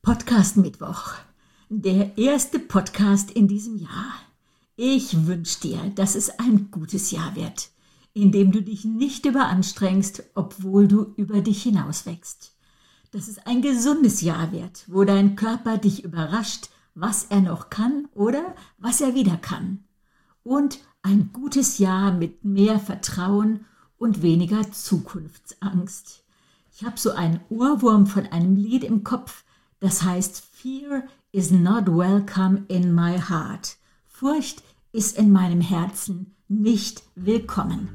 Podcast Mittwoch, der erste Podcast in diesem Jahr. Ich wünsche dir, dass es ein gutes Jahr wird, in dem du dich nicht überanstrengst, obwohl du über dich hinaus wächst. Dass es ein gesundes Jahr wird, wo dein Körper dich überrascht, was er noch kann oder was er wieder kann. Und ein gutes Jahr mit mehr Vertrauen und weniger Zukunftsangst. Ich habe so einen Ohrwurm von einem Lied im Kopf, das heißt Fear is not welcome in my heart. Furcht ist in meinem Herzen nicht willkommen.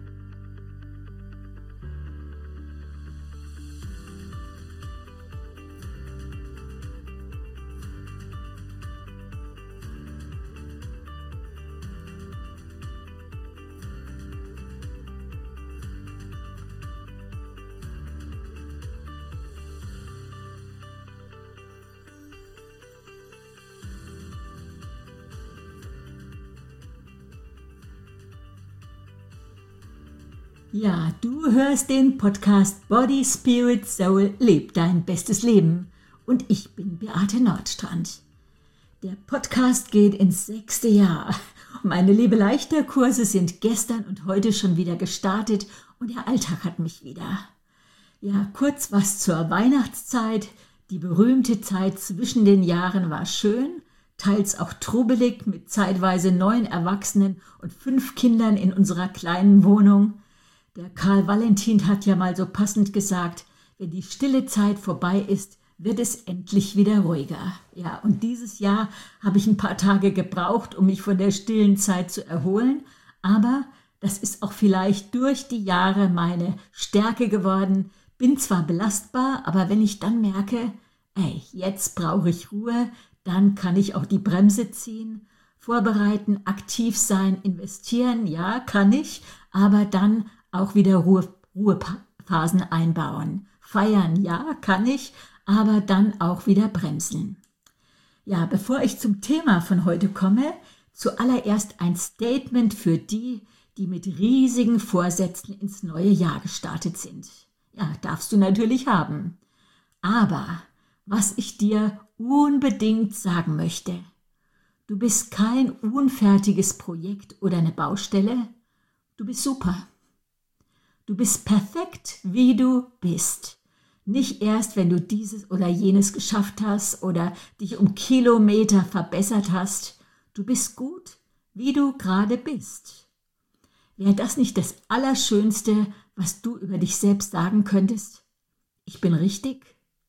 Ja, du hörst den Podcast Body, Spirit, Soul, leb dein bestes Leben. Und ich bin Beate Nordstrand. Der Podcast geht ins 6. Jahr. Meine Lebe-Leichter-Kurse sind gestern und heute schon wieder gestartet und der Alltag hat mich wieder. Ja, kurz was zur Weihnachtszeit. Die berühmte Zeit zwischen den Jahren war schön, teils auch trubelig mit zeitweise 9 Erwachsenen und 5 Kindern in unserer kleinen Wohnung. Der Karl Valentin hat ja mal so passend gesagt, wenn die stille Zeit vorbei ist, wird es endlich wieder ruhiger. Ja, und dieses Jahr habe ich ein paar Tage gebraucht, um mich von der stillen Zeit zu erholen. Aber das ist auch vielleicht durch die Jahre meine Stärke geworden. Bin zwar belastbar, aber wenn ich dann merke, jetzt brauche ich Ruhe, dann kann ich auch die Bremse ziehen, vorbereiten, aktiv sein, investieren, ja, kann ich, aber dann auch wieder Ruhephasen einbauen. Feiern, ja, kann ich, aber dann auch wieder bremsen. Ja, bevor ich zum Thema von heute komme, zuallererst ein Statement für die, die mit riesigen Vorsätzen ins neue Jahr gestartet sind. Ja, darfst du natürlich haben. Aber was ich dir unbedingt sagen möchte, du bist kein unfertiges Projekt oder eine Baustelle, du bist super. Du bist perfekt, wie du bist. Nicht erst, wenn du dieses oder jenes geschafft hast oder dich um Kilometer verbessert hast. Du bist gut, wie du gerade bist. Wäre das nicht das Allerschönste, was du über dich selbst sagen könntest? Ich bin richtig.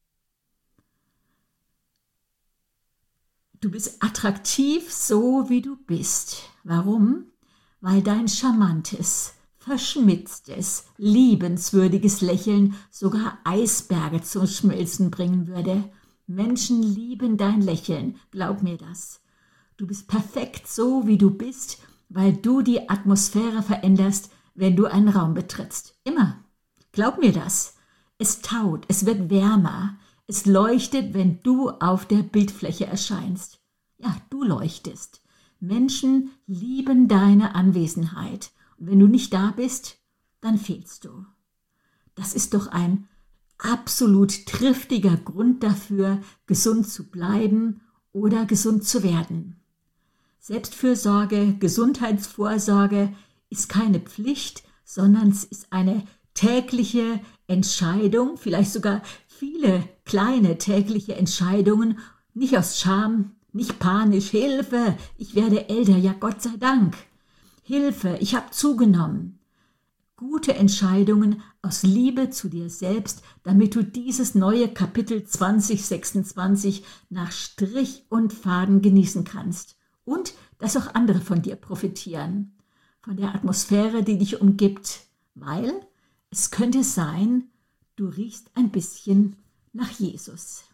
Du bist attraktiv, so wie du bist. Warum? Weil dein charmantes, verschmitztes, liebenswürdiges Lächeln sogar Eisberge zum Schmelzen bringen würde. Menschen lieben dein Lächeln, glaub mir das. Du bist perfekt so, wie du bist, weil du die Atmosphäre veränderst, wenn du einen Raum betrittst. Immer. Glaub mir das. Es taut, es wird wärmer, es leuchtet, wenn du auf der Bildfläche erscheinst. Ja, du leuchtest. Menschen lieben deine Anwesenheit. Und wenn du nicht da bist, dann fehlst du. Das ist doch ein absolut triftiger Grund dafür, gesund zu bleiben oder gesund zu werden. Selbstfürsorge, Gesundheitsvorsorge ist keine Pflicht, sondern es ist eine tägliche Entscheidung, vielleicht sogar viele kleine tägliche Entscheidungen, nicht aus Scham, nicht panisch, Hilfe, ich werde älter, ja Gott sei Dank. Hilfe, ich habe zugenommen. Gute Entscheidungen aus Liebe zu dir selbst, damit du dieses neue Kapitel 2026 nach Strich und Faden genießen kannst. Und dass auch andere von dir profitieren. Von der Atmosphäre, die dich umgibt. Weil es könnte sein, du riechst ein bisschen nach Jesus.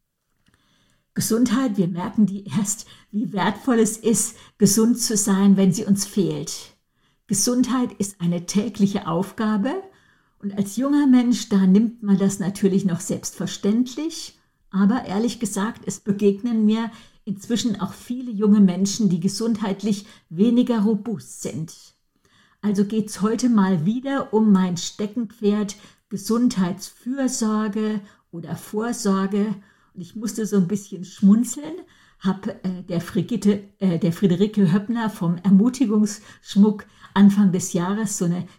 Gesundheit, wir merken die erst, wie wertvoll es ist, gesund zu sein, wenn sie uns fehlt. Gesundheit ist eine tägliche Aufgabe und als junger Mensch, da nimmt man das natürlich noch selbstverständlich, aber ehrlich gesagt, es begegnen mir inzwischen auch viele junge Menschen, die gesundheitlich weniger robust sind. Also geht's heute mal wieder um mein Steckenpferd Gesundheitsfürsorge oder Vorsorge. Und ich musste so ein bisschen schmunzeln, habe der Friederike Höppner vom Ermutigungsschmuck Anfang des Jahres so einen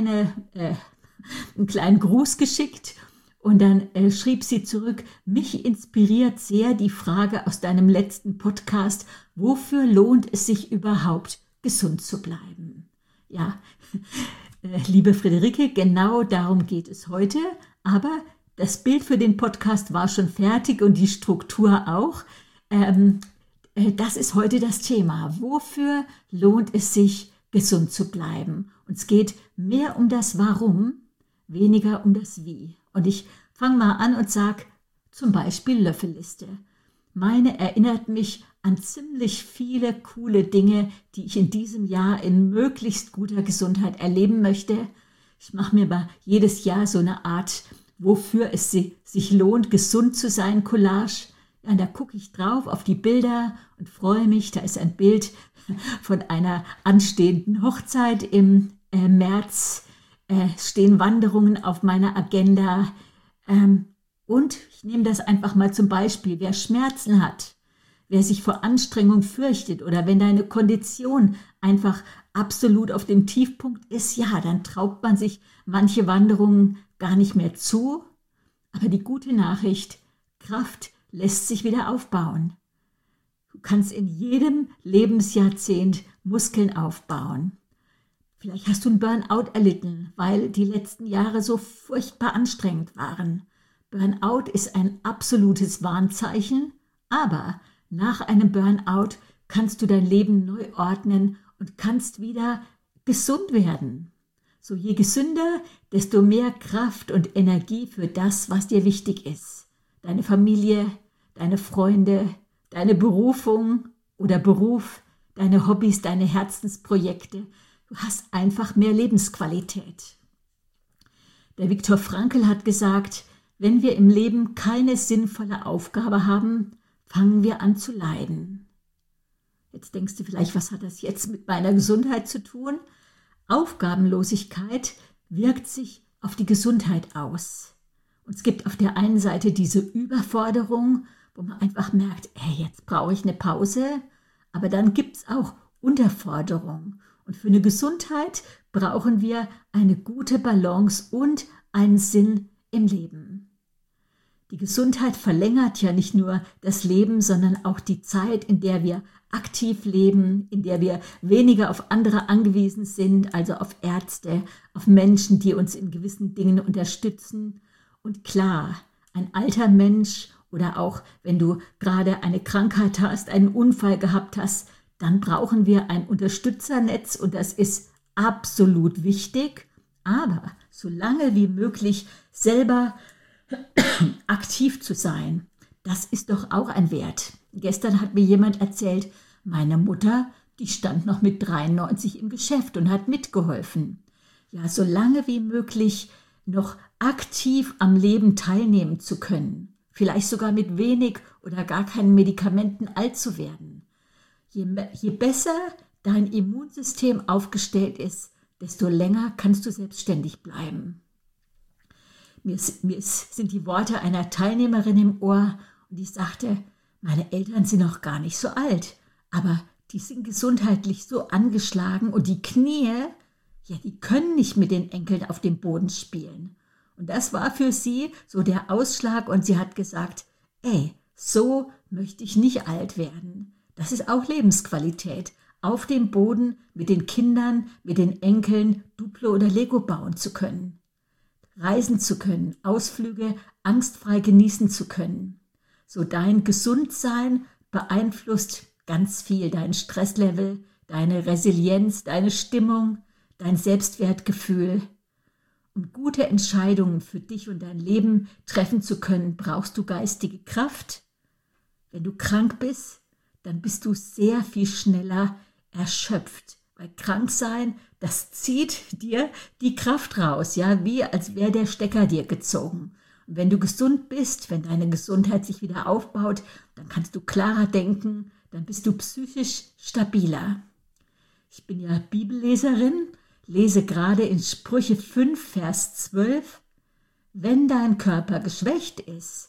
kleinen Gruß geschickt. Und dann schrieb sie zurück: Mich inspiriert sehr die Frage aus deinem letzten Podcast, wofür lohnt es sich überhaupt, gesund zu bleiben? Ja, liebe Friederike, genau darum geht es heute, aber das Bild für den Podcast war schon fertig und die Struktur auch. Das ist heute das Thema. Wofür lohnt es sich, gesund zu bleiben? Und es geht mehr um das Warum, weniger um das Wie. Und ich fange mal an und sage zum Beispiel Löffelliste. Meine erinnert mich an ziemlich viele coole Dinge, die ich in diesem Jahr in möglichst guter Gesundheit erleben möchte. Ich mache mir aber jedes Jahr so eine Art, wofür es sich lohnt, gesund zu sein, Collage. Ja, da gucke ich drauf auf die Bilder und freue mich. Da ist ein Bild von einer anstehenden Hochzeit im März. Stehen Wanderungen auf meiner Agenda. Und ich nehme das einfach mal zum Beispiel. Wer Schmerzen hat, wer sich vor Anstrengung fürchtet oder wenn deine Kondition einfach absolut auf dem Tiefpunkt ist, ja, dann traut man sich manche Wanderungen gar nicht mehr zu. Aber die gute Nachricht, Kraft lässt sich wieder aufbauen. Du kannst in jedem Lebensjahrzehnt Muskeln aufbauen. Vielleicht hast du einen Burnout erlitten, weil die letzten Jahre so furchtbar anstrengend waren. Burnout ist ein absolutes Warnzeichen, aber nach einem Burnout kannst du dein Leben neu ordnen und kannst wieder gesund werden. So je gesünder, desto mehr Kraft und Energie für das, was dir wichtig ist. Deine Familie, deine Freunde, deine Berufung oder Beruf, deine Hobbys, deine Herzensprojekte. Du hast einfach mehr Lebensqualität. Der Viktor Frankl hat gesagt, wenn wir im Leben keine sinnvolle Aufgabe haben, fangen wir an zu leiden. Jetzt denkst du vielleicht, was hat das jetzt mit meiner Gesundheit zu tun? Aufgabenlosigkeit wirkt sich auf die Gesundheit aus. Und es gibt auf der einen Seite diese Überforderung, wo man einfach merkt, jetzt brauche ich eine Pause. Aber dann gibt es auch Unterforderung. Und für eine Gesundheit brauchen wir eine gute Balance und einen Sinn im Leben. Die Gesundheit verlängert ja nicht nur das Leben, sondern auch die Zeit, in der wir aktiv leben, in der wir weniger auf andere angewiesen sind, also auf Ärzte, auf Menschen, die uns in gewissen Dingen unterstützen. Und klar, ein alter Mensch oder auch wenn du gerade eine Krankheit hast, einen Unfall gehabt hast, dann brauchen wir ein Unterstützernetz und das ist absolut wichtig. Aber so lange wie möglich selber aktiv zu sein, das ist doch auch ein Wert. Gestern hat mir jemand erzählt, meine Mutter, die stand noch mit 93 im Geschäft und hat mitgeholfen. Ja, so lange wie möglich noch aktiv am Leben teilnehmen zu können. Vielleicht sogar mit wenig oder gar keinen Medikamenten alt zu werden. Je besser dein Immunsystem aufgestellt ist, desto länger kannst du selbstständig bleiben. Mir sind die Worte einer Teilnehmerin im Ohr und die sagte, meine Eltern sind noch gar nicht so alt, aber die sind gesundheitlich so angeschlagen und die Knie, ja, die können nicht mit den Enkeln auf dem Boden spielen. Und das war für sie so der Ausschlag und sie hat gesagt, so möchte ich nicht alt werden. Das ist auch Lebensqualität, auf dem Boden mit den Kindern, mit den Enkeln Duplo oder Lego bauen zu können. Reisen zu können, Ausflüge angstfrei genießen zu können. So dein Gesundsein beeinflusst ganz viel dein Stresslevel, deine Resilienz, deine Stimmung, dein Selbstwertgefühl. Um gute Entscheidungen für dich und dein Leben treffen zu können, brauchst du geistige Kraft. Wenn du krank bist, dann bist du sehr viel schneller erschöpft. Weil Kranksein, das zieht dir die Kraft raus, ja, wie als wäre der Stecker dir gezogen. Und wenn du gesund bist, wenn deine Gesundheit sich wieder aufbaut, dann kannst du klarer denken, dann bist du psychisch stabiler. Ich bin ja Bibelleserin, lese gerade in Sprüche 5, Vers 12, wenn dein Körper geschwächt ist,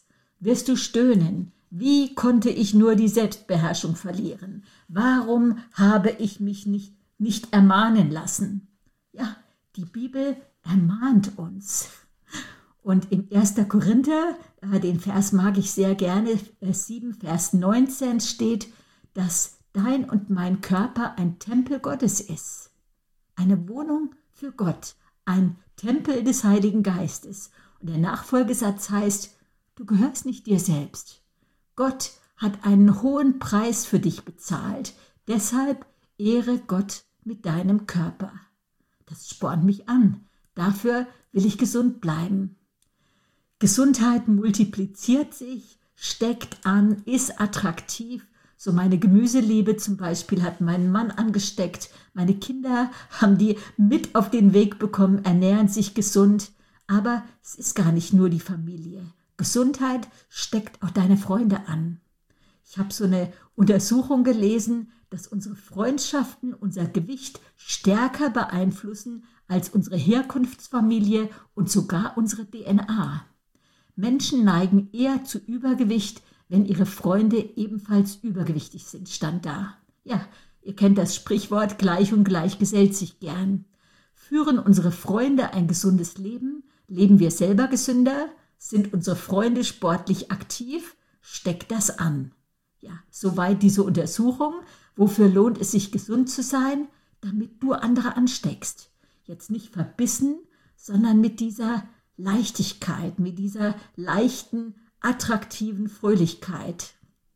wirst du stöhnen. Wie konnte ich nur die Selbstbeherrschung verlieren? Warum habe ich mich nicht ermahnen lassen? Ja, die Bibel ermahnt uns. Und im 1. Korinther, den Vers mag ich sehr gerne, 7, Vers 19 steht, dass dein und mein Körper ein Tempel Gottes ist. Eine Wohnung für Gott, ein Tempel des Heiligen Geistes. Und der Nachfolgesatz heißt, du gehörst nicht dir selbst. Gott hat einen hohen Preis für dich bezahlt. Deshalb ehre Gott mit deinem Körper. Das spornt mich an. Dafür will ich gesund bleiben. Gesundheit multipliziert sich, steckt an, ist attraktiv. So meine Gemüseliebe zum Beispiel hat meinen Mann angesteckt. Meine Kinder haben die mit auf den Weg bekommen, ernähren sich gesund. Aber es ist gar nicht nur die Familie. Gesundheit steckt auch deine Freunde an. Ich habe so eine Untersuchung gelesen, dass unsere Freundschaften unser Gewicht stärker beeinflussen als unsere Herkunftsfamilie und sogar unsere DNA. Menschen neigen eher zu Übergewicht, wenn ihre Freunde ebenfalls übergewichtig sind, stand da. Ja, ihr kennt das Sprichwort, gleich und gleich gesellt sich gern. Führen unsere Freunde ein gesundes Leben? Leben wir selber gesünder? Sind unsere Freunde sportlich aktiv? Steckt das an? Ja, soweit diese Untersuchung. Wofür lohnt es sich, gesund zu sein? Damit du andere ansteckst. Jetzt nicht verbissen, sondern mit dieser Leichtigkeit, mit dieser leichten, attraktiven Fröhlichkeit.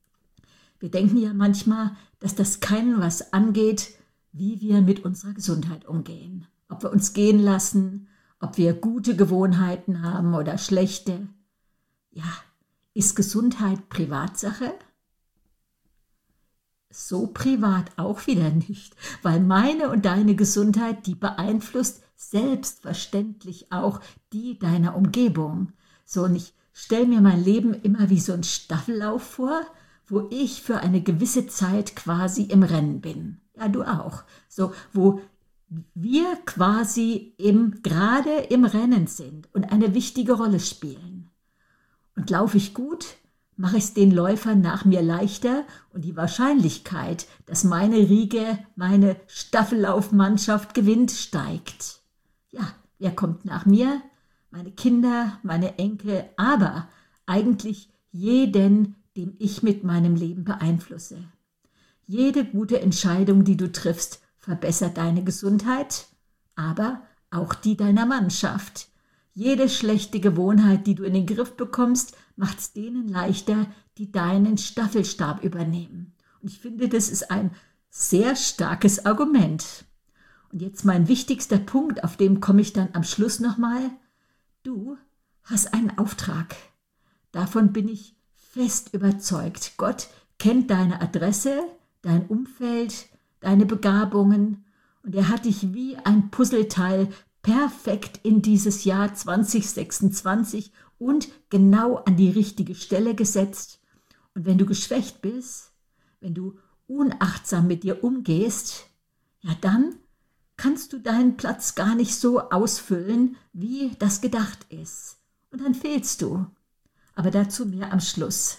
Wir denken ja manchmal, dass das keinen was angeht, wie wir mit unserer Gesundheit umgehen. Ob wir uns gehen lassen, ob wir gute Gewohnheiten haben oder schlechte. Ja, ist Gesundheit Privatsache? So privat auch wieder nicht, weil meine und deine Gesundheit, die beeinflusst selbstverständlich auch die deiner Umgebung. So, und ich stelle mir mein Leben immer wie so ein Staffellauf vor, wo ich für eine gewisse Zeit quasi im Rennen bin. Ja, du auch. So, wo wir quasi gerade im Rennen sind und eine wichtige Rolle spielen. Und laufe ich gut, mache ich es den Läufern nach mir leichter und die Wahrscheinlichkeit, dass meine Riege, meine Staffellaufmannschaft gewinnt, steigt. Ja, wer kommt nach mir? Meine Kinder, meine Enkel, aber eigentlich jeden, den ich mit meinem Leben beeinflusse. Jede gute Entscheidung, die du triffst, verbessert deine Gesundheit, aber auch die deiner Mannschaft. Jede schlechte Gewohnheit, die du in den Griff bekommst, macht es denen leichter, die deinen Staffelstab übernehmen. Und ich finde, das ist ein sehr starkes Argument. Und jetzt mein wichtigster Punkt, auf dem komme ich dann am Schluss nochmal. Du hast einen Auftrag. Davon bin ich fest überzeugt. Gott kennt deine Adresse, dein Umfeld, deine Begabungen und er hat dich wie ein Puzzleteil perfekt in dieses Jahr 2026 und genau an die richtige Stelle gesetzt. Und wenn du geschwächt bist, wenn du unachtsam mit dir umgehst, ja dann kannst du deinen Platz gar nicht so ausfüllen, wie das gedacht ist. Und dann fehlst du. Aber dazu mehr am Schluss.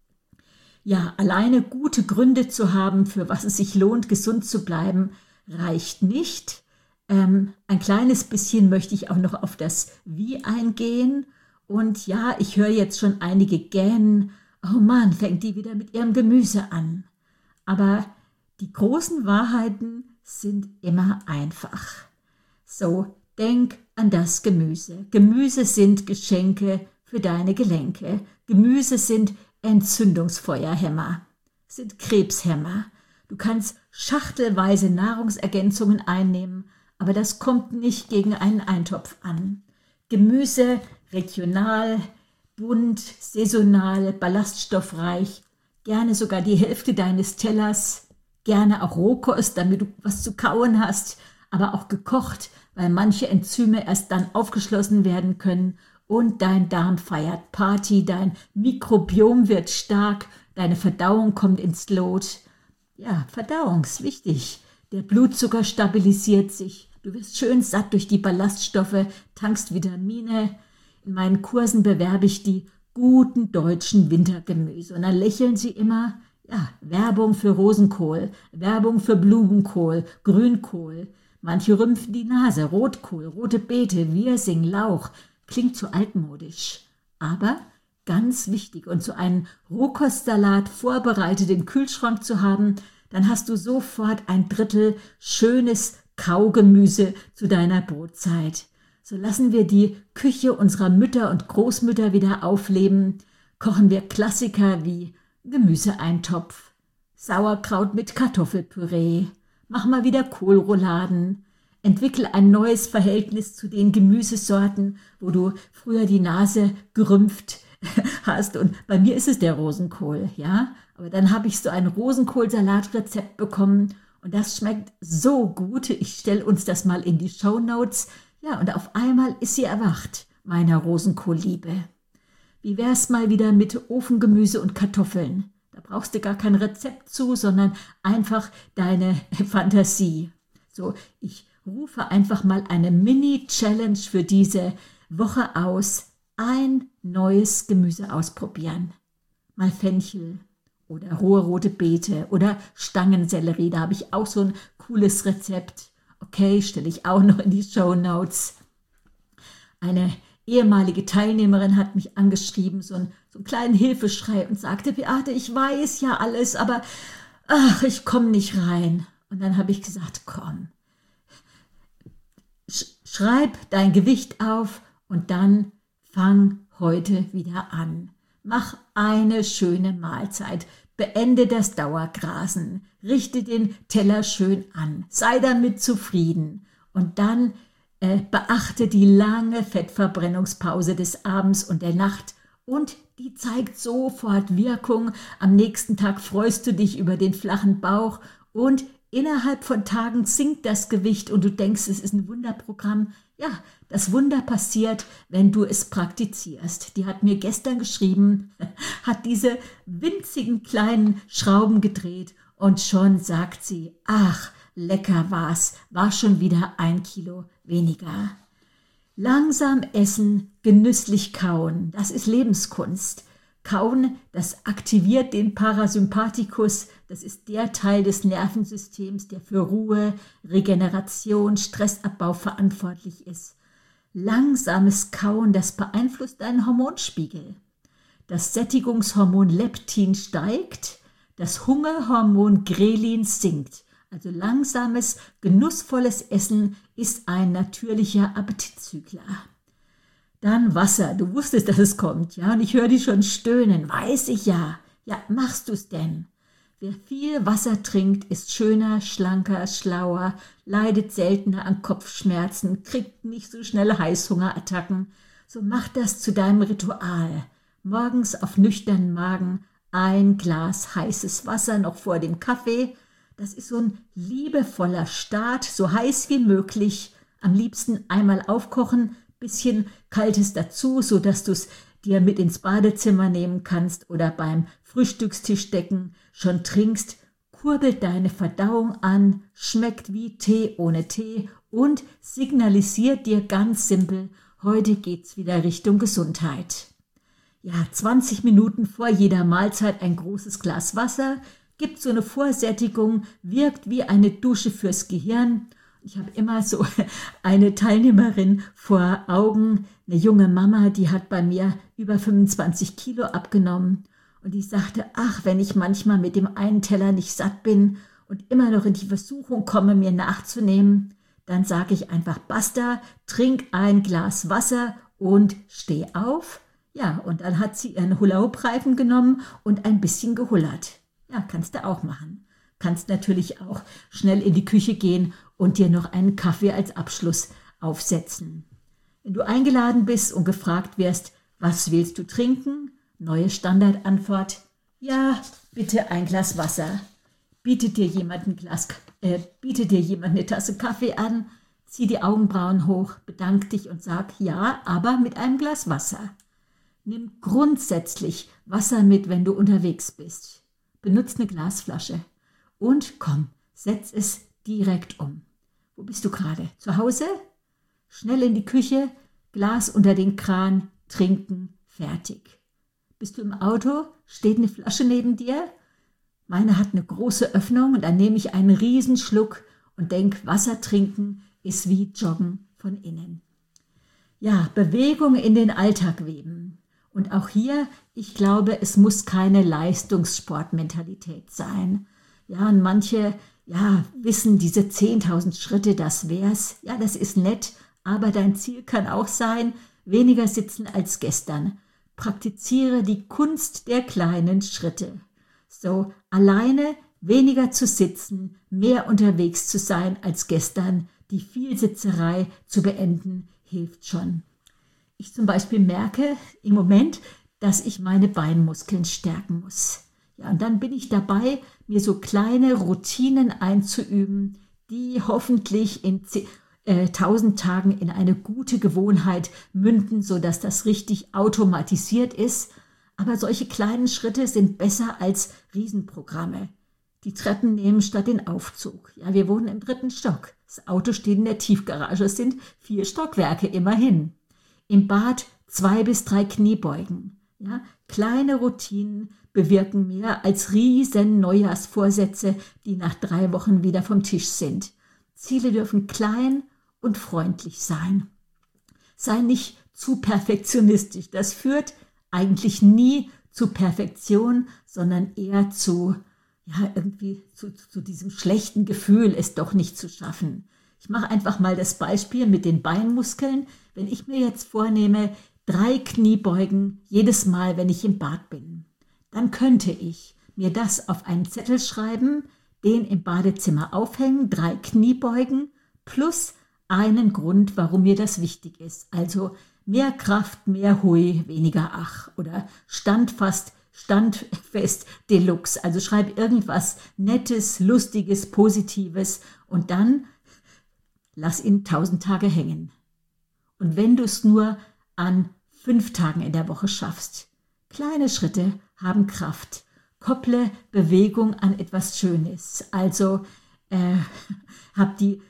Ja, alleine gute Gründe zu haben, für was es sich lohnt, gesund zu bleiben, reicht nicht. Ein kleines bisschen möchte ich auch noch auf das Wie eingehen. Und ja, ich höre jetzt schon einige gähnen. Oh Mann, fängt die wieder mit ihrem Gemüse an. Aber die großen Wahrheiten sind immer einfach. So, denk an das Gemüse. Gemüse sind Geschenke für deine Gelenke. Gemüse sind Entzündungsfeuerhemmer, sind Krebshemmer. Du kannst schachtelweise Nahrungsergänzungen einnehmen, aber das kommt nicht gegen einen Eintopf an. Gemüse regional, bunt, saisonal, ballaststoffreich, gerne sogar die Hälfte deines Tellers, gerne auch Rohkost, damit du was zu kauen hast, aber auch gekocht, weil manche Enzyme erst dann aufgeschlossen werden können und dein Darm feiert Party, dein Mikrobiom wird stark, deine Verdauung kommt ins Lot. Ja, Verdauung ist wichtig. Der Blutzucker stabilisiert sich. Du wirst schön satt durch die Ballaststoffe, tankst Vitamine. In meinen Kursen bewerbe ich die guten deutschen Wintergemüse. Und dann lächeln sie immer, ja, Werbung für Rosenkohl, Werbung für Blumenkohl, Grünkohl. Manche rümpfen die Nase, Rotkohl, rote Beete, Wirsing, Lauch. Klingt zu altmodisch, aber ganz wichtig. Und so einen Rohkostsalat vorbereitet im Kühlschrank zu haben, dann hast du sofort ein Drittel schönes Kaugemüse zu deiner Brotzeit. So lassen wir die Küche unserer Mütter und Großmütter wieder aufleben, kochen wir Klassiker wie Gemüseeintopf, Sauerkraut mit Kartoffelpüree, mach mal wieder Kohlrouladen, entwickel ein neues Verhältnis zu den Gemüsesorten, wo du früher die Nase gerümpft hast. Und bei mir ist es der Rosenkohl, ja. Aber dann habe ich so ein Rosenkohlsalatrezept bekommen und das schmeckt so gut. Ich stelle uns das mal in die Shownotes. Ja, und auf einmal ist sie erwacht, meiner Rosenkohlliebe. Wie wär's mal wieder mit Ofengemüse und Kartoffeln? Da brauchst du gar kein Rezept zu, sondern einfach deine Fantasie. So, ich rufe einfach mal eine Mini-Challenge für diese Woche aus. Ein neues Gemüse ausprobieren. Mal Fenchel oder rohe rote Beete oder Stangensellerie. Da habe ich auch so ein cooles Rezept. Okay, stelle ich auch noch in die Shownotes. Eine ehemalige Teilnehmerin hat mich angeschrieben, so einen kleinen Hilfeschrei und sagte, Beate, ich weiß ja alles, aber ich komme nicht rein. Und dann habe ich gesagt, komm, schreib dein Gewicht auf und dann fang heute wieder an. Mach eine schöne Mahlzeit. Beende das Dauergrasen. Richte den Teller schön an. Sei damit zufrieden. Und dann beachte die lange Fettverbrennungspause des Abends und der Nacht. Und die zeigt sofort Wirkung. Am nächsten Tag freust du dich über den flachen Bauch und innerhalb von Tagen sinkt das Gewicht und du denkst, es ist ein Wunderprogramm. Ja, das Wunder passiert, wenn du es praktizierst. Die hat mir gestern geschrieben, hat diese winzigen kleinen Schrauben gedreht und schon sagt sie, ach, lecker war's, war schon wieder 1 Kilo weniger. Langsam essen, genüsslich kauen, das ist Lebenskunst. Kauen, das aktiviert den Parasympathikus, das ist der Teil des Nervensystems, der für Ruhe, Regeneration, Stressabbau verantwortlich ist. Langsames Kauen, das beeinflusst deinen Hormonspiegel. Das Sättigungshormon Leptin steigt, das Hungerhormon Grelin sinkt. Also langsames, genussvolles Essen ist ein natürlicher Appetitzügler. Dann Wasser. Du wusstest, dass es kommt, ja? Und ich höre dich schon stöhnen. Weiß ich ja. Ja, machst du's denn? Wer viel Wasser trinkt, ist schöner, schlanker, schlauer, leidet seltener an Kopfschmerzen, kriegt nicht so schnelle Heißhungerattacken. So mach das zu deinem Ritual. Morgens auf nüchternen Magen 1 Glas heißes Wasser noch vor dem Kaffee. Das ist so ein liebevoller Start, so heiß wie möglich. Am liebsten einmal aufkochen, bisschen Kaltes dazu, sodass du es dir mit ins Badezimmer nehmen kannst oder beim Frühstückstischdecken schon trinkst, kurbelt deine Verdauung an, schmeckt wie Tee ohne Tee und signalisiert dir ganz simpel, heute geht's wieder Richtung Gesundheit. Ja, 20 Minuten vor jeder Mahlzeit ein großes Glas Wasser, gibt so eine Vorsättigung, wirkt wie eine Dusche fürs Gehirn. Ich habe immer so eine Teilnehmerin vor Augen, eine junge Mama, die hat bei mir über 25 Kilo abgenommen. Und die sagte, ach, wenn ich manchmal mit dem einen Teller nicht satt bin und immer noch in die Versuchung komme, mir nachzunehmen, dann sage ich einfach, basta, trink 1 Glas Wasser und steh auf. Ja, und dann hat sie ihren Hula-Hoop-Reifen genommen und ein bisschen gehullert. Ja, kannst du auch machen. Kannst natürlich auch schnell in die Küche gehen und dir noch einen Kaffee als Abschluss aufsetzen. Wenn du eingeladen bist und gefragt wirst, was willst du trinken? Neue Standardantwort, ja, bitte 1 Glas Wasser. Bietet dir jemand eine Tasse Kaffee an, zieh die Augenbrauen hoch, bedank dich und sag, ja, aber mit einem Glas Wasser. Nimm grundsätzlich Wasser mit, wenn du unterwegs bist. Benutz eine Glasflasche. Und komm, setz es direkt um. Wo bist du gerade? Zu Hause? Schnell in die Küche, Glas unter den Kran, trinken, fertig. Bist du im Auto? Steht eine Flasche neben dir? Meine hat eine große Öffnung und dann nehme ich einen Riesenschluck und denke, Wasser trinken ist wie Joggen von innen. Ja, Bewegung in den Alltag weben. Und auch hier, ich glaube, es muss keine Leistungssportmentalität sein. Ja, und manche, wissen, diese 10.000 Schritte, das wär's. Ja, das ist nett, aber dein Ziel kann auch sein, weniger sitzen als gestern. Praktiziere die Kunst der kleinen Schritte. So, alleine weniger zu sitzen, mehr unterwegs zu sein als gestern, die Vielsitzerei zu beenden, hilft schon. Ich zum Beispiel merke im Moment, dass ich meine Beinmuskeln stärken muss. Ja, und dann bin ich dabei, mir so kleine Routinen einzuüben, die hoffentlich in 1000 Tagen in eine gute Gewohnheit münden, sodass das richtig automatisiert ist. Aber solche kleinen Schritte sind besser als Riesenprogramme. Die Treppen nehmen statt den Aufzug. Ja, wir wohnen im 3. Stock. Das Auto steht in der Tiefgarage. Es sind 4 Stockwerke, immerhin. Im Bad 2 bis 3 Kniebeugen. Ja, kleine Routinen bewirken mehr als riesen Neujahrsvorsätze, die nach 3 Wochen wieder vom Tisch sind. Ziele dürfen klein und freundlich sein. Sei nicht zu perfektionistisch. Das führt eigentlich nie zu Perfektion, sondern eher zu diesem schlechten Gefühl, es doch nicht zu schaffen. Ich mache einfach mal das Beispiel mit den Beinmuskeln. Wenn ich mir jetzt vornehme, 3 Kniebeugen jedes Mal, wenn ich im Bad bin, dann könnte ich mir das auf einen Zettel schreiben, den im Badezimmer aufhängen, 3 Kniebeugen plus einen Grund, warum mir das wichtig ist. Also mehr Kraft, mehr Hui, weniger Ach oder Standfest Deluxe. Also schreib irgendwas Nettes, Lustiges, Positives und dann lass ihn 1000 Tage hängen. Und wenn du es nur an 5 Tagen in der Woche schaffst, kleine Schritte haben Kraft. Kopple Bewegung an etwas Schönes. Also habe die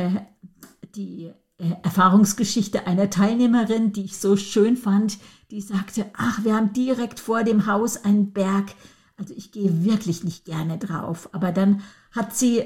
Erfahrungsgeschichte einer Teilnehmerin, die ich so schön fand, die sagte, ach, wir haben direkt vor dem Haus einen Berg. Also ich gehe wirklich nicht gerne drauf. Aber dann hat sie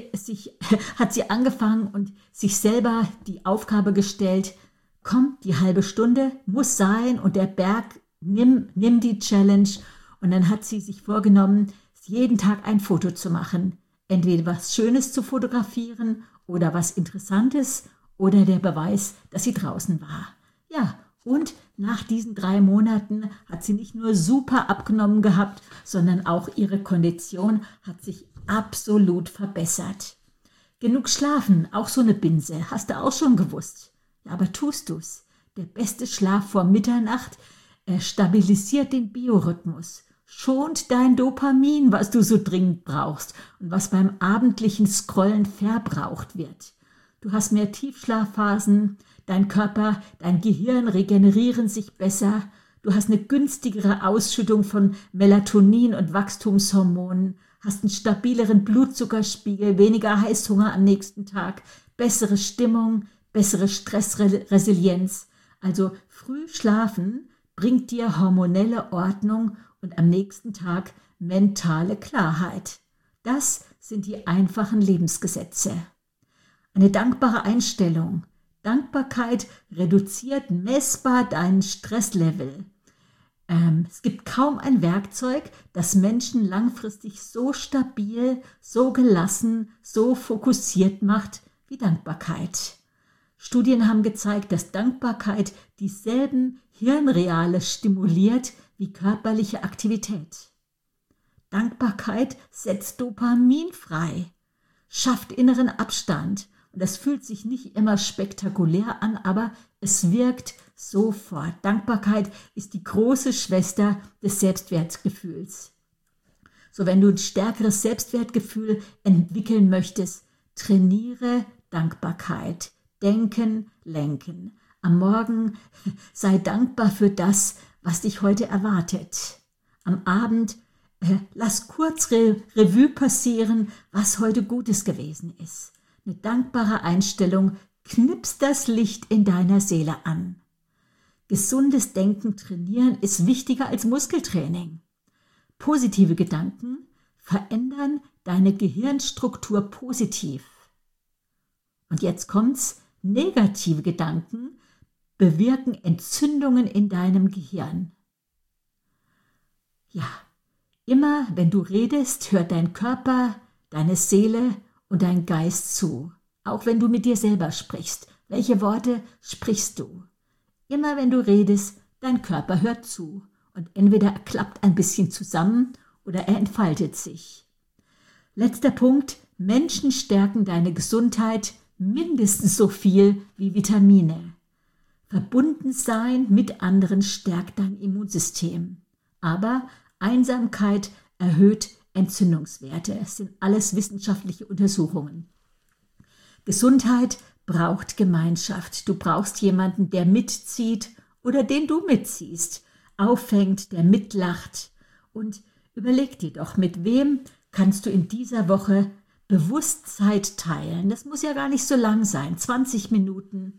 angefangen und sich selber die Aufgabe gestellt, komm, die halbe Stunde muss sein und der Berg, nimm die Challenge. Und dann hat sie sich vorgenommen, jeden Tag ein Foto zu machen. Entweder was Schönes zu fotografieren oder was Interessantes oder der Beweis, dass sie draußen war. Ja, und nach diesen 3 Monaten hat sie nicht nur super abgenommen gehabt, sondern auch ihre Kondition hat sich absolut verbessert. Genug schlafen, auch so eine Binse, hast du auch schon gewusst. Ja, aber tust du's? Der beste Schlaf vor Mitternacht stabilisiert den Biorhythmus, schont dein Dopamin, was du so dringend brauchst und was beim abendlichen Scrollen verbraucht wird. Du hast mehr Tiefschlafphasen, dein Körper, dein Gehirn regenerieren sich besser, du hast eine günstigere Ausschüttung von Melatonin und Wachstumshormonen, hast einen stabileren Blutzuckerspiegel, weniger Heißhunger am nächsten Tag, bessere Stimmung, bessere Stressresilienz. Also früh schlafen bringt dir hormonelle Ordnung und am nächsten Tag mentale Klarheit. Das sind die einfachen Lebensgesetze. Eine dankbare Einstellung. Dankbarkeit reduziert messbar deinen Stresslevel. Es gibt kaum ein Werkzeug, das Menschen langfristig so stabil, so gelassen, so fokussiert macht wie Dankbarkeit. Studien haben gezeigt, dass Dankbarkeit dieselben Hirnareale stimuliert wie körperliche Aktivität. Dankbarkeit setzt Dopamin frei, schafft inneren Abstand. Und das fühlt sich nicht immer spektakulär an, aber es wirkt sofort. Dankbarkeit ist die große Schwester des Selbstwertgefühls. So, wenn du ein stärkeres Selbstwertgefühl entwickeln möchtest, trainiere Dankbarkeit. Denken, lenken. Am Morgen sei dankbar für das, was dich heute erwartet. Am Abend lass kurz Revue passieren, was heute Gutes gewesen ist. Eine dankbare Einstellung knipst das Licht in deiner Seele an. Gesundes Denken trainieren ist wichtiger als Muskeltraining. Positive Gedanken verändern deine Gehirnstruktur positiv. Und jetzt kommt's, negative Gedanken bewirken Entzündungen in deinem Gehirn. Ja, immer wenn du redest, hört dein Körper, deine Seele und dein Geist zu. Auch wenn du mit dir selber sprichst. Welche Worte sprichst du? Immer wenn du redest, dein Körper hört zu. Und entweder er klappt ein bisschen zusammen oder er entfaltet sich. Letzter Punkt, Menschen stärken deine Gesundheit mindestens so viel wie Vitamine. Verbundensein mit anderen stärkt dein Immunsystem. Aber Einsamkeit erhöht Entzündungswerte. Es sind alles wissenschaftliche Untersuchungen. Gesundheit braucht Gemeinschaft. Du brauchst jemanden, der mitzieht oder den du mitziehst, auffängt, der mitlacht. Und überleg dir doch, mit wem kannst du in dieser Woche bewusst Zeit teilen. Das muss ja gar nicht so lang sein, 20 Minuten.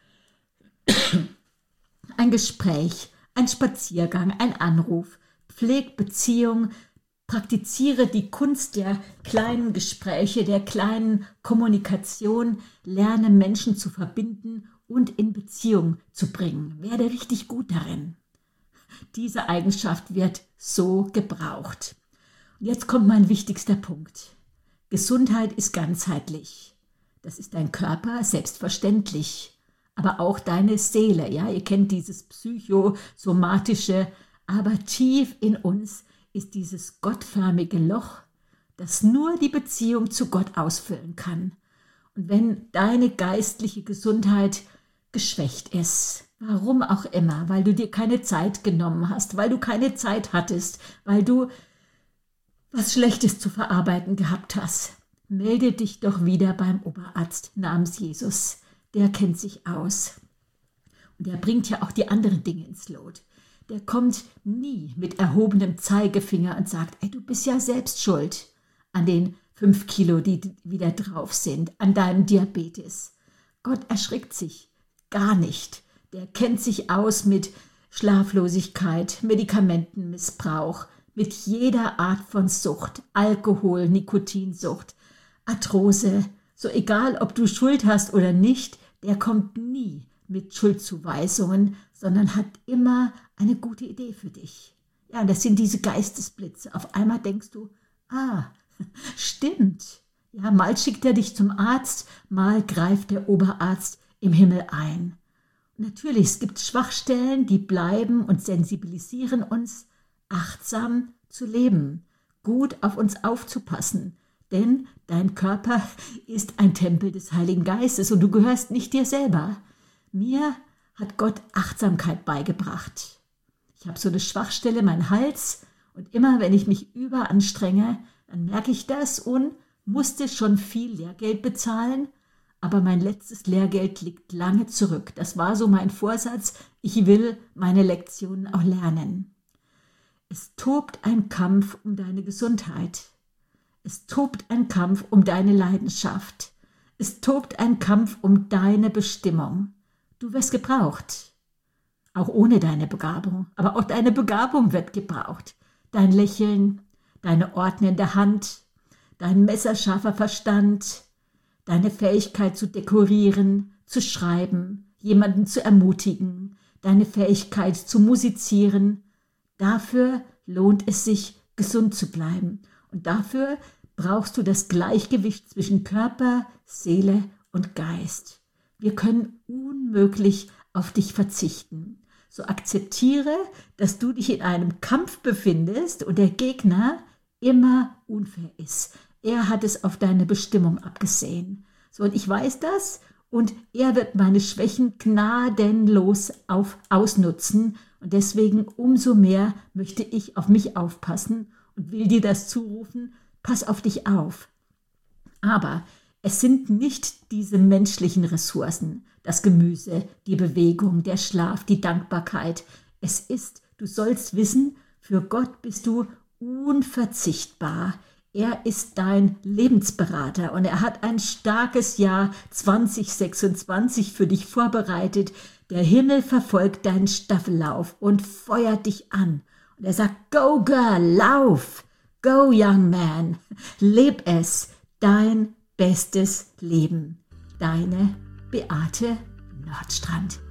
Ein Gespräch, ein Spaziergang, ein Anruf, pfleg Beziehung, praktiziere die Kunst der kleinen Gespräche, der kleinen Kommunikation, lerne Menschen zu verbinden und in Beziehung zu bringen. Werde richtig gut darin. Diese Eigenschaft wird so gebraucht. Und jetzt kommt mein wichtigster Punkt. Gesundheit ist ganzheitlich. Das ist dein Körper, selbstverständlich. Aber auch deine Seele, ja, ihr kennt dieses psychosomatische, aber tief in uns ist dieses gottförmige Loch, das nur die Beziehung zu Gott ausfüllen kann. Und wenn deine geistliche Gesundheit geschwächt ist, warum auch immer, weil du dir keine Zeit genommen hast, weil du keine Zeit hattest, weil du was Schlechtes zu verarbeiten gehabt hast, melde dich doch wieder beim Oberarzt namens Jesus. Der kennt sich aus. Und der bringt ja auch die anderen Dinge ins Lot. Der kommt nie mit erhobenem Zeigefinger und sagt, ey, du bist ja selbst schuld an den 5 Kilo, die wieder drauf sind, an deinem Diabetes. Gott erschrickt sich gar nicht. Der kennt sich aus mit Schlaflosigkeit, Medikamentenmissbrauch, mit jeder Art von Sucht, Alkohol, Nikotinsucht, Arthrose. So egal, ob du Schuld hast oder nicht, der kommt nie mit Schuldzuweisungen, sondern hat immer eine gute Idee für dich. Ja, und das sind diese Geistesblitze. Auf einmal denkst du, stimmt. Ja, mal schickt er dich zum Arzt, mal greift der Oberarzt im Himmel ein. Und natürlich, es gibt Schwachstellen, die bleiben und sensibilisieren uns, achtsam zu leben, gut auf uns aufzupassen. Denn dein Körper ist ein Tempel des Heiligen Geistes und du gehörst nicht dir selber. Mir hat Gott Achtsamkeit beigebracht. Ich habe so eine Schwachstelle, mein Hals, und immer wenn ich mich überanstrenge, dann merke ich das und musste schon viel Lehrgeld bezahlen, aber mein letztes Lehrgeld liegt lange zurück. Das war so mein Vorsatz, ich will meine Lektionen auch lernen. Es tobt ein Kampf um deine Gesundheit. Es tobt ein Kampf um deine Leidenschaft. Es tobt ein Kampf um deine Bestimmung. Du wirst gebraucht, auch ohne deine Begabung. Aber auch deine Begabung wird gebraucht. Dein Lächeln, deine ordnende Hand, dein messerscharfer Verstand, deine Fähigkeit zu dekorieren, zu schreiben, jemanden zu ermutigen, deine Fähigkeit zu musizieren. Dafür lohnt es sich, gesund zu bleiben. Und dafür brauchst du das Gleichgewicht zwischen Körper, Seele und Geist. Wir können unmöglich auf dich verzichten. So akzeptiere, dass du dich in einem Kampf befindest und der Gegner immer unfair ist. Er hat es auf deine Bestimmung abgesehen. So, und ich weiß das und er wird meine Schwächen gnadenlos ausnutzen. Und deswegen umso mehr möchte ich auf mich aufpassen und will dir das zurufen, pass auf dich auf. Aber es sind nicht diese menschlichen Ressourcen, das Gemüse, die Bewegung, der Schlaf, die Dankbarkeit. Es ist, du sollst wissen, für Gott bist du unverzichtbar. Er ist dein Lebensberater und er hat ein starkes Jahr 2026 für dich vorbereitet. Der Himmel verfolgt deinen Staffellauf und feuert dich an. Und er sagt, go girl, lauf, go young man, leb es, dein bestes Leben. Deine Beate Nordstrand.